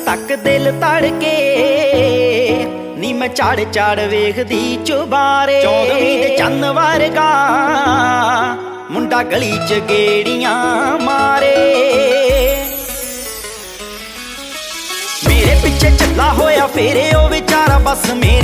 तक दिल तड़के नी मैं चाड़ चाड़ वेखदी चुबारे। 14वीं दे चन्न वर्गा मुंडा गली च गेड़ियां मारे। मेरे पिछे चला होया फेरे ओ बेचारा बस मेरे